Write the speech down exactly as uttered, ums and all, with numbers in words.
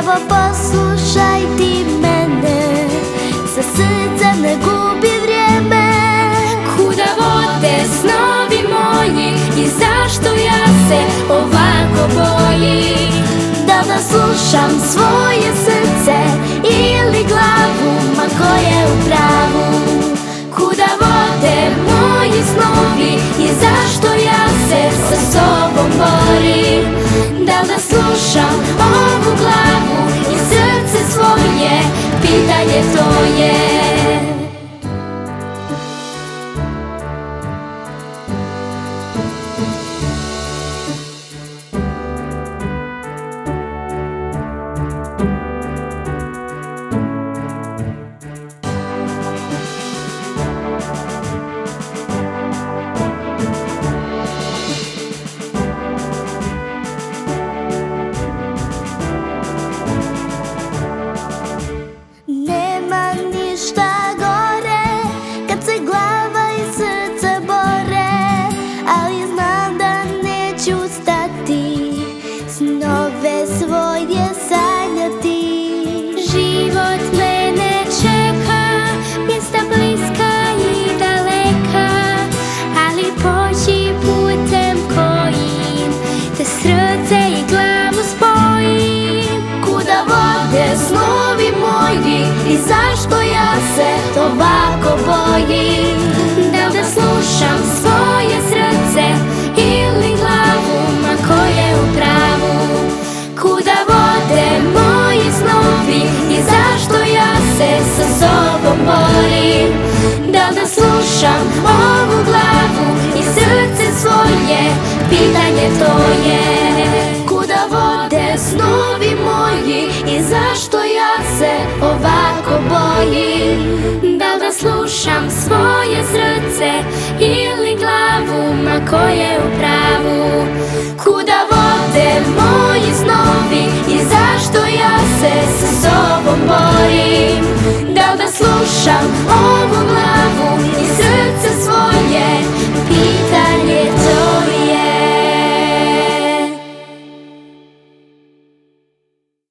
Evo poslušaj ti mene, sa srcem ne gubi vrijeme. Kuda vode snovi moji i zašto ja se ovako bojim? Da li slušam svoje srce ili glavu, ma ko je u pravu? Kuda vode moji snovi i zašto ja se sa sobom borim? Da li da slušam ovu glavu i srce svoje, pitanje to je. Nema ništa gore kad se glava i srce bore, ali znam da neću stati, snove svoje sanjati. Život mene čeka, mjesta bliska i daleka, ali poći putem kojim te srce i glavu spojim. Kuda vode snovi moji i zašto ja se ovako bojim? Da li da slušam svoje srce ili glavu, ma ko je u pravu? Kuda vode moji snovi i zašto ja se sa sobom borim? Da li da slušam ovu glavu i srce svoje, pitanje to je. Kuda vode snovi moji i zašto ja se ovako bojim? Da li da slušam svoje srce ili glavu, ma ko je u pravu? Kuda vode moji snovi i zašto ja se sa sobom borim? Da li da slušam